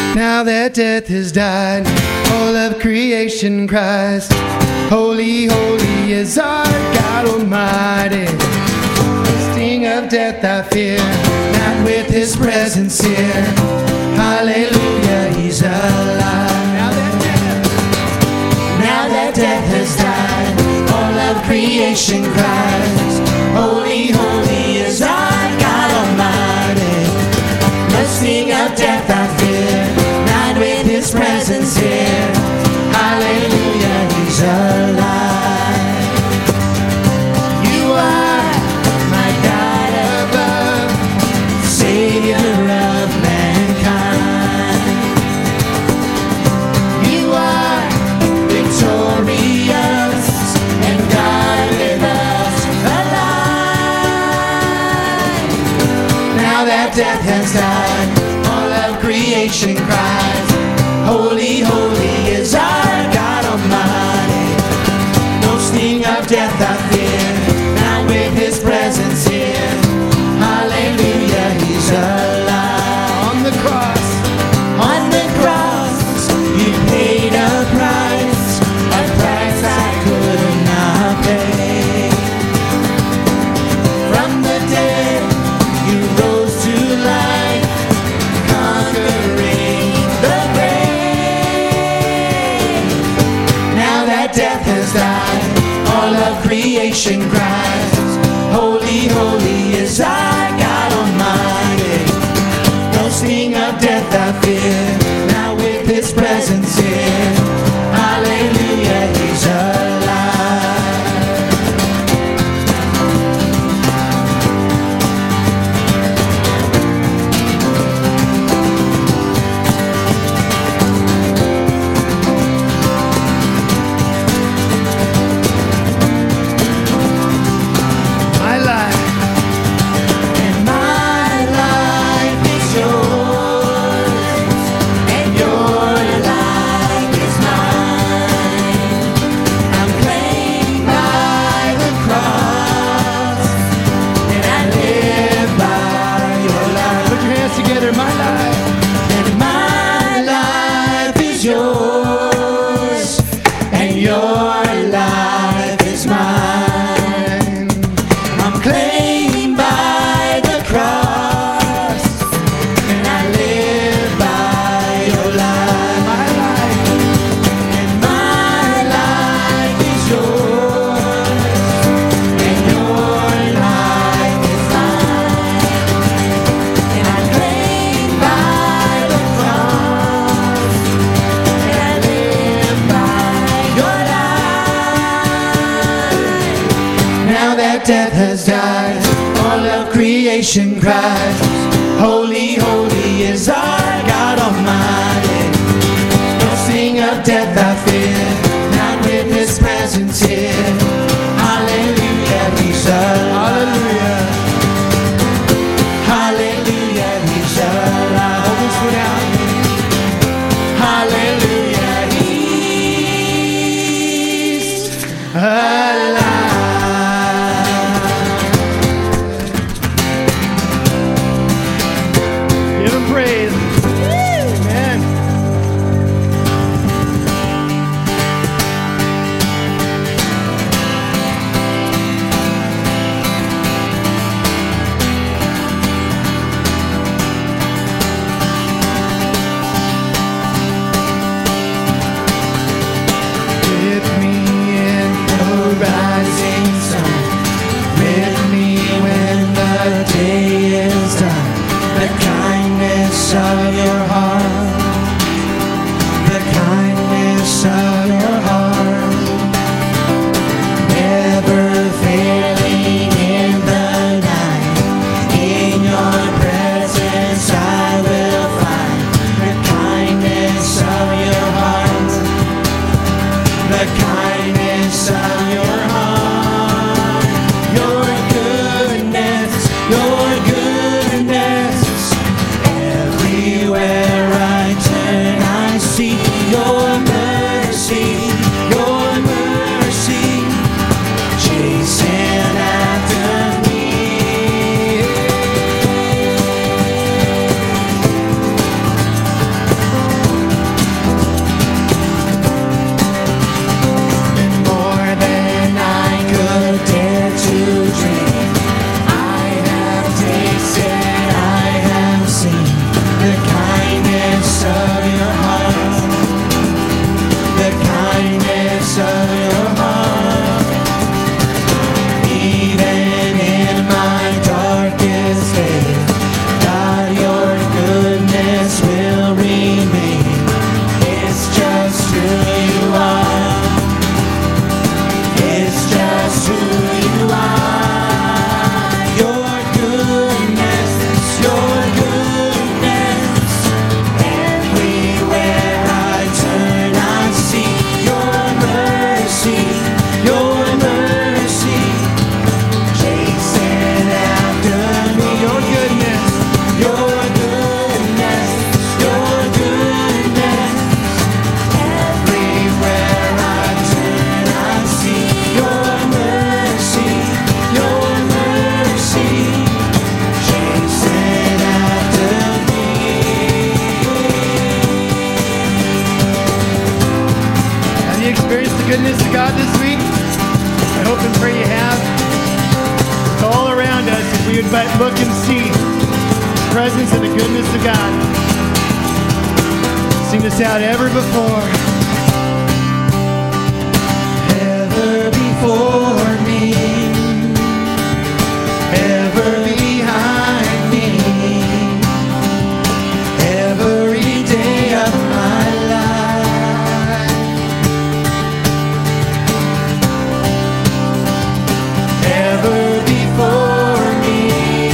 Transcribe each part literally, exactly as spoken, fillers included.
Now that death has died, all of creation cries, holy, holy is our God Almighty. The sting of death I fear, not with his presence here. Hallelujah, he's alive. Now that death, now that death has died, all of creation cries, holy, holy is our God Almighty. The sting of death I fear, not with his presence here. Hallelujah, he's alive. You are my God above, Savior of mankind. You are victorious and God with us alive. Now that death has died, all of creation cries, holy, holy is our God Almighty. No sting of death I fear, not with his presence here. Hallelujah, he's alive. On the cross, on the cross, you paid a price, a price I could not pay. From the dead, you rose to life, conquering the grave. Now that death has died, all of creation cries, holy, holy is our God Almighty. No sting of death I fear, not with his presence here. Hallelujah, he's alive. My life, and my life is yours, and your life is mine. I'm claimed by the cross, and I live by your life. Put your hands together. My life, and my life is yours, and your life is mine. I'm claimed by the cross, and I live by your life. My life, and my life is yours, and your life is mine. And I'm claimed by the cross, and I live by your life. Now that death has died, all of creation cries, holy, holy is our God Almighty. No sting of death I fear, not with his presence here. Hallelujah, he's alive. Hallelujah, he's alive. Hold this one out. Hallelujah, he's alive. Give him praise. Amen. With me in the rising sun, with me when the day is done. The kindness of your heart, the kindness of your heart, never failing in the night. In your presence I will find the kindness of your heart, the kindness of your heart, your goodness, your goodness, everywhere presence and the goodness of God. Sing this out, ever before. Ever before me, ever behind me, every day of my life, ever before me,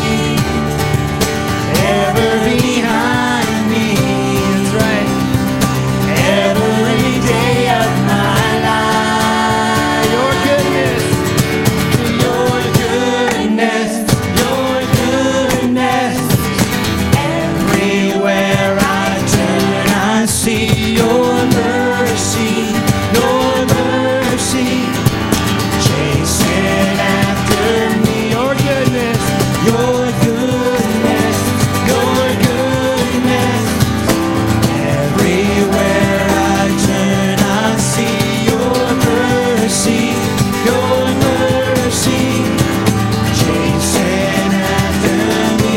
ever behind me, that's right, every day of my life, your goodness, your goodness, your goodness, everywhere I turn I see your mercy, your mercy, chasing after me, your goodness, your goodness, your goodness, everywhere I turn I see your mercy, your mercy, chasing after me.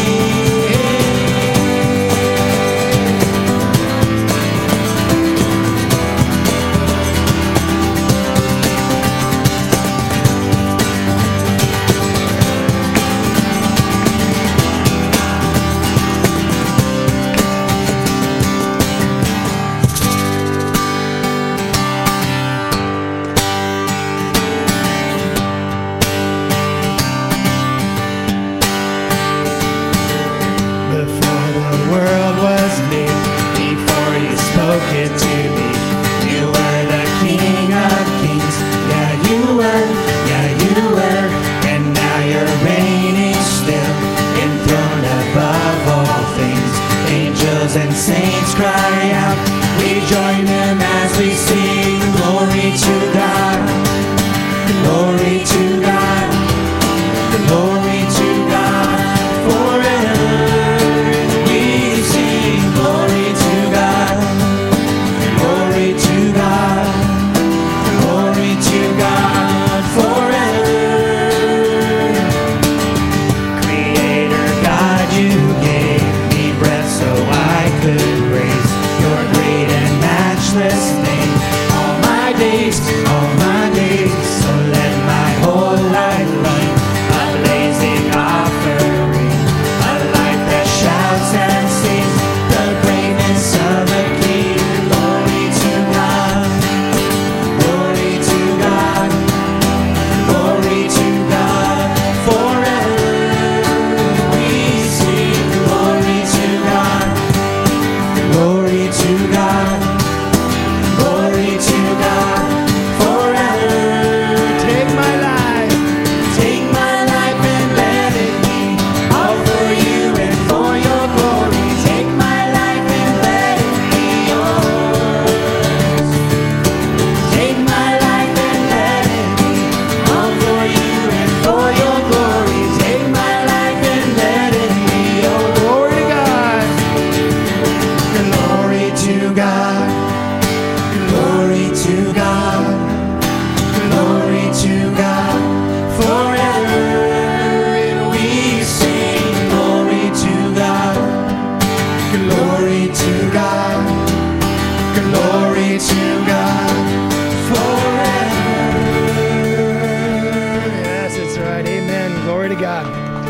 Before the world was made, before you spoke it to me, you were the King of Kings. Yeah, you were, yeah, you were, and now you're reigning still, enthroned above all things. Angels and saints cry out, we join them as we sing, glory to God, glory to God, glory to God, forever. We sing glory to God, glory to God, glory to God, forever. Creator God, you gave me breath so I could praise your great and matchless name. All my days, all my days, so let my whole life run a blazing offering, a life that shouts and sings the greatness of the King. Glory to God, glory to God, glory to God, forever. We sing glory to God, glory to God, glory to God, forever. Take my life, take my life and let it be all for you and for your glory. Take my life and let it be yours. Take my life and let it be all for you and for your glory. Take my life and let it be your glory to God. Glory to God. Glory to God. Glory to God. Forever. And we sing glory to God. Glory to God. Glory to God. Forever. Yes, that's right. Amen. Glory to God.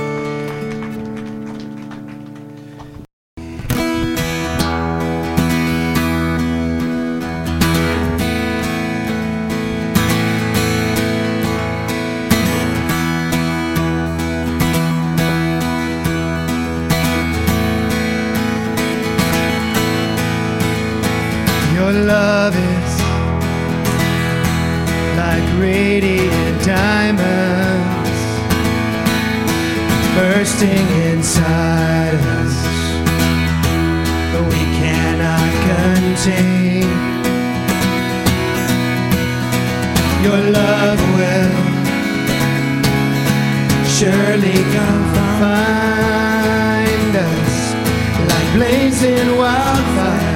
Your love is like radiant diamonds bursting inside us, but we cannot contain. Your love will surely come find us like blazing wildfire,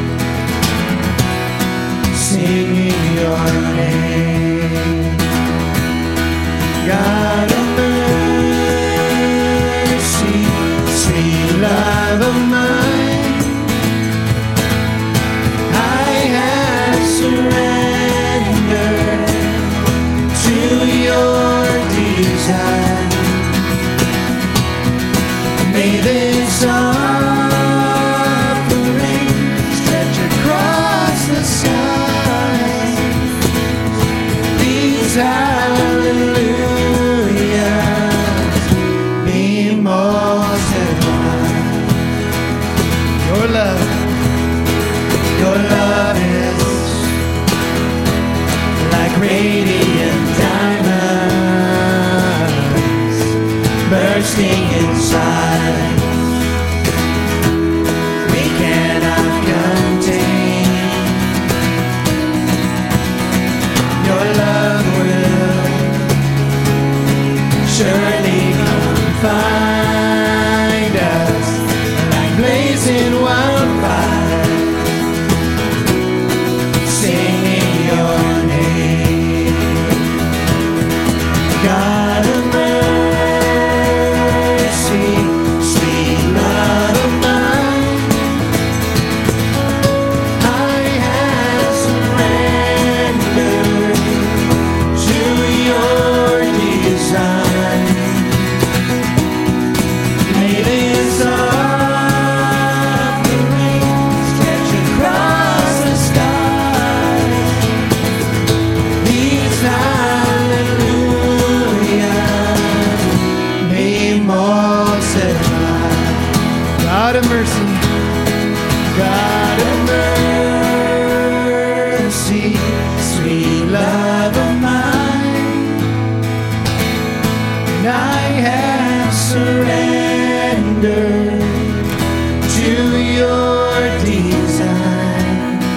singing your name. God of mercy, sweet love of mine. I have surrendered to your design. May this offering stretch across the skies. These hallelujahs be multiplied. Your love, your love is like radiant diamonds bursting inside. We cannot contain. Your love will surely come find us like blazing wildfire, singing your name. God of mercy, sweet love of mine, I have surrendered to your design. May this offering stretch across the skies. These hallelujahs be multiplied. God of mercy, God of mercy, sweet love of mine, and I have surrendered to your design.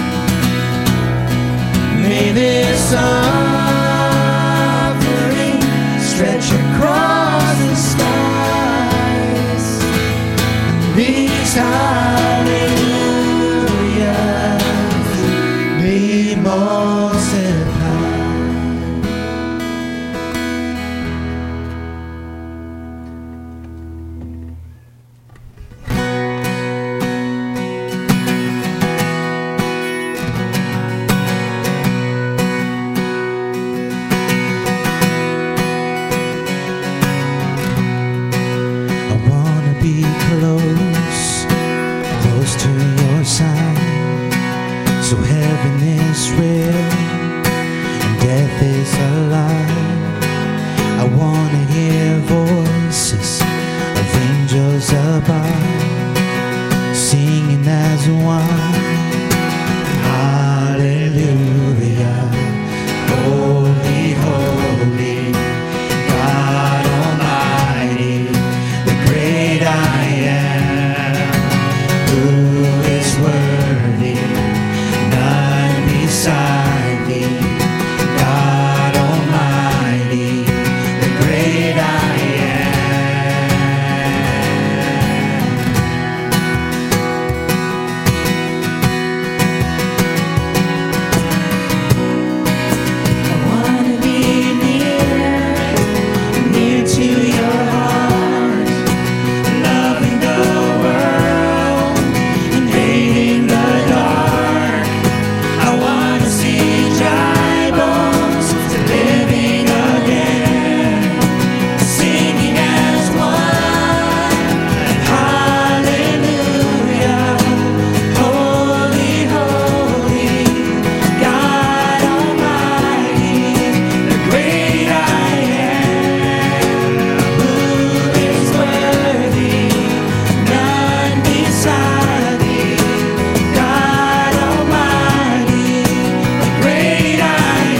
May this offering stretch across the skies. These hallelujahs be multiplied. I wanna be close, close to your side. So heaven is real and death is alive. I wanna hear voices of angels above, singing as one. Hallelujah, holy, holy, God Almighty, the great I am. Who is worthy? None beside thee. God Almighty, the great I am. I wanna be near, near to your heart, loving the world and hating the dark. I wanna see dry bones living again, singing as one. Hallelujah, holy, holy, God Almighty, the great I am. Who is worthy? None beside thee. God Almighty, the great I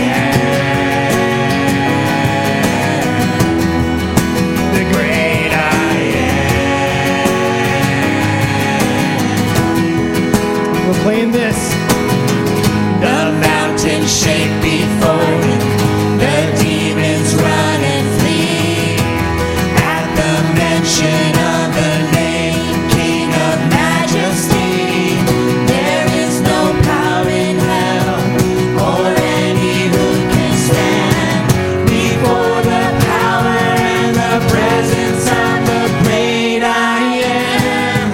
am. The great I am. We're playing this. The mountains shake before him, the demons run and flee. At the mention of the name, King of Majesty, there is no power in hell or any who can stand before the power and the presence of the great I am.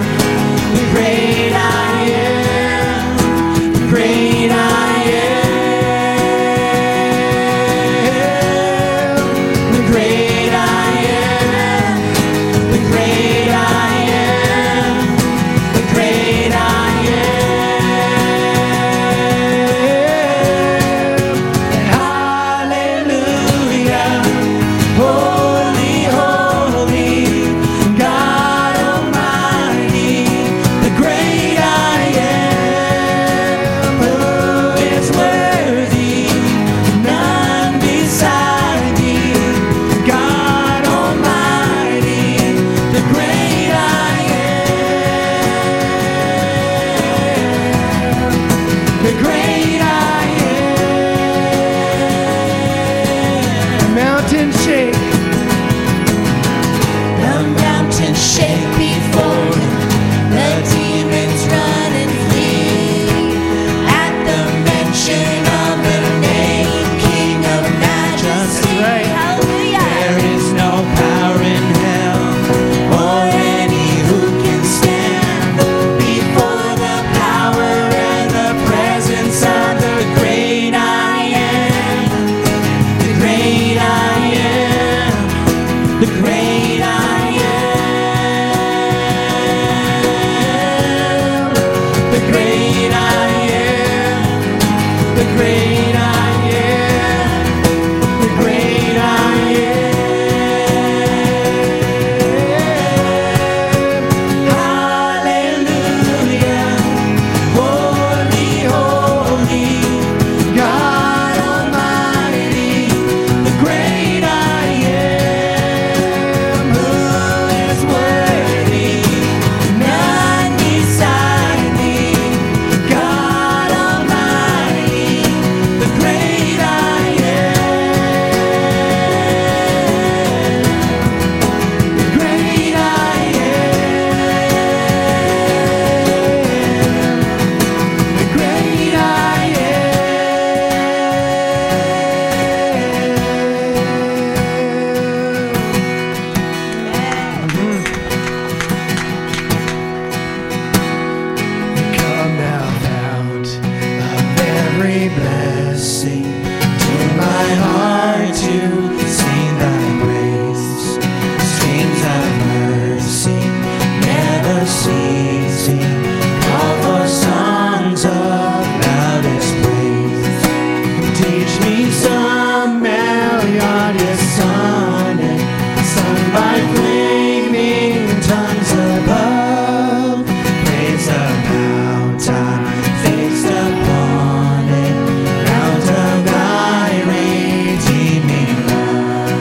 great I am, the great I am, the great I am. Hallelujah, holy, holy, God Almighty, the great I am, who is worthy, none beside me, God Almighty, the great I am, the great I am, the great I am. Come thou fount of every blessing, tune my heart to sing thy praise. Streams of mercy, never ceasing, call for songs of loudest praise. Teach me some melodious sonnet, sung by flaming tongues above. Praise the mountain fixed upon it, mount of thy redeeming love.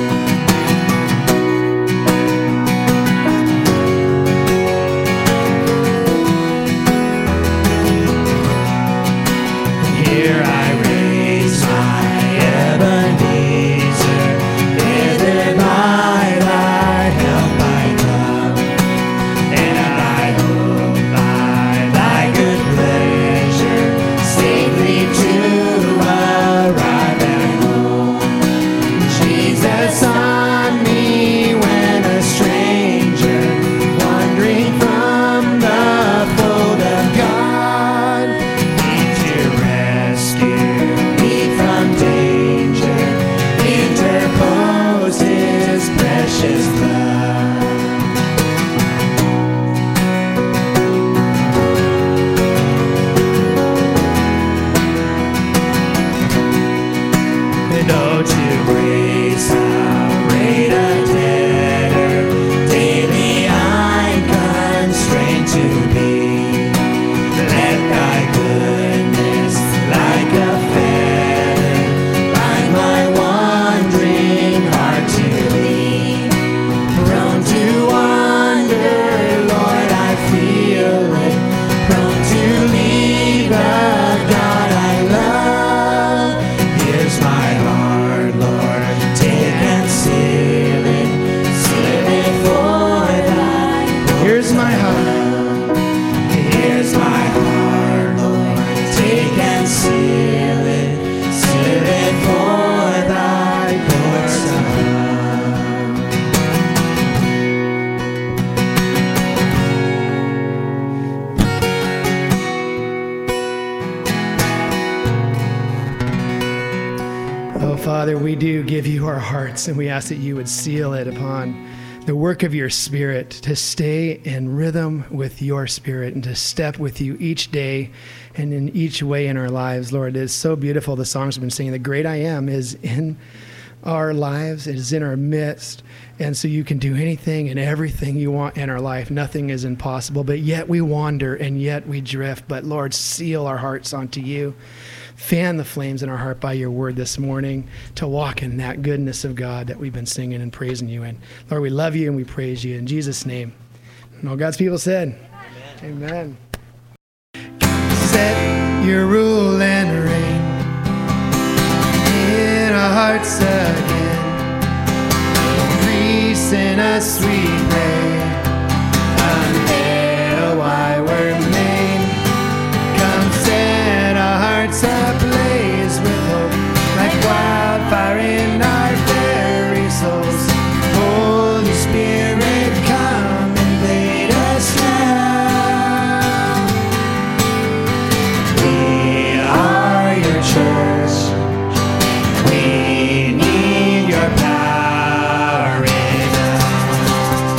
Here I raise my Ebenezer, withered by thy help I come, and I hope by thy good pleasure safely to arrive at home. Jesus on me when a stranger, wandering from the fold of God, came to rescue me from danger, interposed his precious blood. And oh, to praise how great a debtor daily I'm constrained to be. Let thy goodness like a feather bind my wandering heart to thee. Prone to wander, Lord, I feel it. Prone to leave the God I love. Here's my heart, Lord, take and seal it. Seal it for thy. Here's my heart. Here's my heart, Lord, take and seal it. Seal it for thy good Son. Oh, Father, we do give you our hearts, and we ask that you would seal it upon the work of your Spirit, to stay in rhythm with your Spirit and to step with you each day and in each way in our lives. Lord, it is so beautiful, the songs we've been singing. The great I am is in our lives. It is in our midst. And so you can do anything and everything you want in our life. Nothing is impossible, but yet we wander and yet we drift. But Lord, seal our hearts onto you. Fan the flames in our heart by your word this morning to walk in that goodness of God that we've been singing and praising you in. Lord, we love you and we praise you in Jesus' name. And all God's people said, amen. Amen. Set your rule and reign in our hearts again. Increase in us, we pray, unveil why we're made. Come set our hearts ablaze with hope, like wildfire in our very souls. Holy Spirit, come invade us now. We are your church. We need your power in us.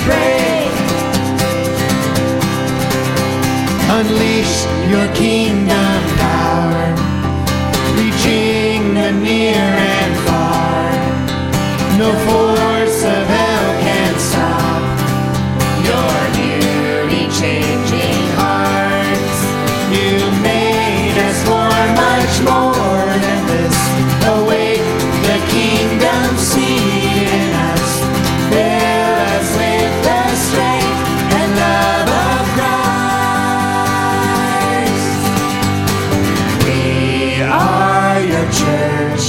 pray. Unleash your kingdom power, reaching the near and far. No force of hell can stop your beauty-changing hearts. You made us for much more than this. Awake the kingdom seed in us. Fill us with the strength and love of Christ. We are your church.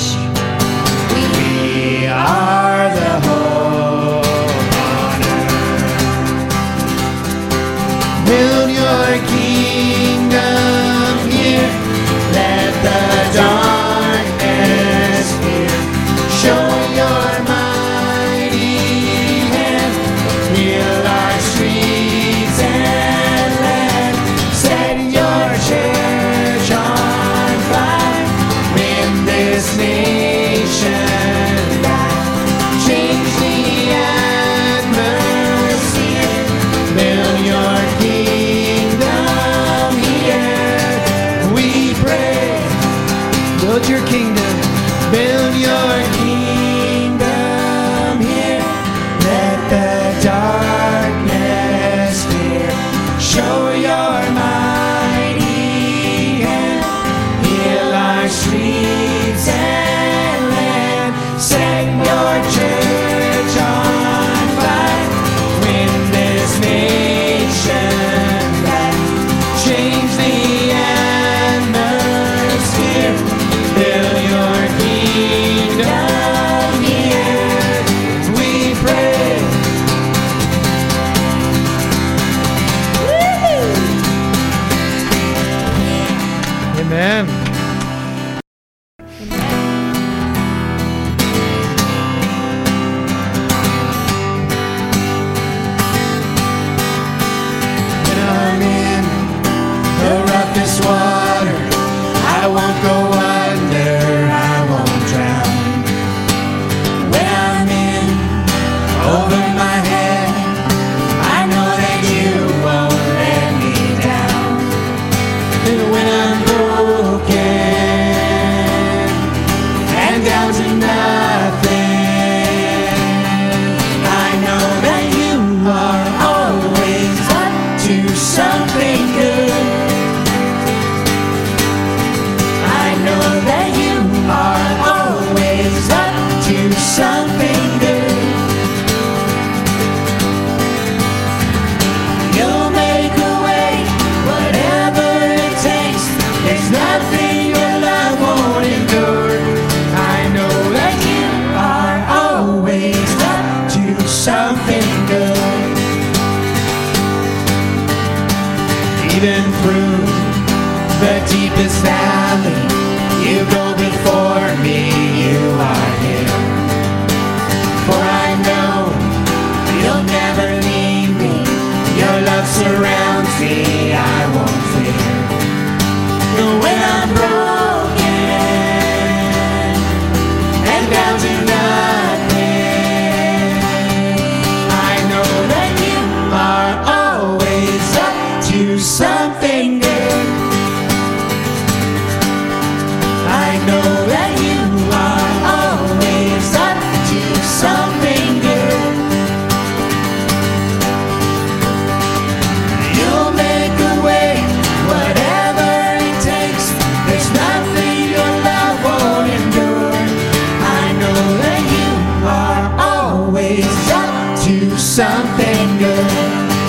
We are the hope on earth. Build your kingdom here. Let the darkness fear. Show your mighty hand. Heal our streets and land. Set your church on fire. Win this nation. Change the atmosphere. Build your kingdom here. We pray. Build your kingdom. Build your kingdom here. Let the darkness fear. Show your mighty hand. Heal our streets and land. Set your church on fire. Win this nation back. Change the atmosphere. Build your kingdom here. We pray. Amen. When I'm in the roughest water, I won't go under, I won't drown. When I'm in over my head, I know that you won't let me down. And when I'm broken and down to nothing, I know that you are always up to something good. I know that you are always up to something good. You'll make a way, whatever it takes. There's nothing your love won't endure. I know that you are always up to something good. Even through the deepest valley, you go before me, you are here. For I know you'll never leave me. Your love surrounds me, I won't fear. And when I'm broken and down to nothing, I know that you are always up to something good. I know that you are always up to something good. You'll make a way, whatever it takes. There's nothing your love won't endure. I know that you are always up to something good.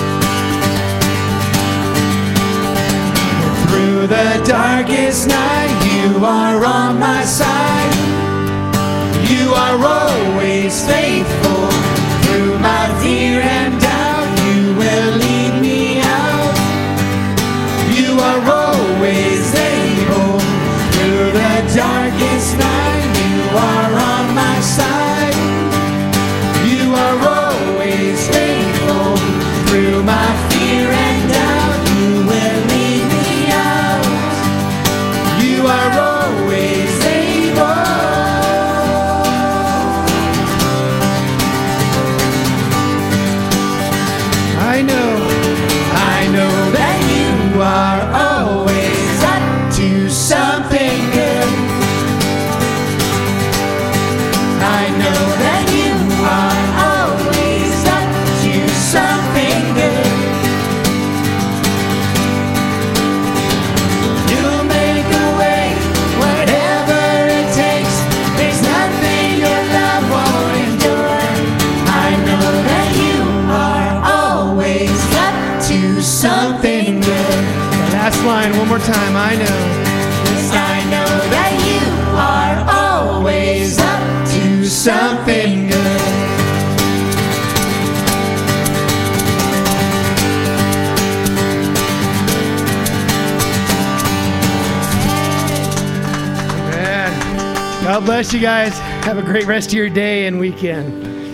Through the darkest night, you are on my side. You are always faithful. Through my fear and doubt, you will lead me out. You are always able. Through the darkest night, you are on my side. You are always faithful. Through my fear and doubt, you will lead me out. You are always able. more time. I know. Yes, I know that you are always up to something good. God bless you guys. Have a great rest of your day and weekend.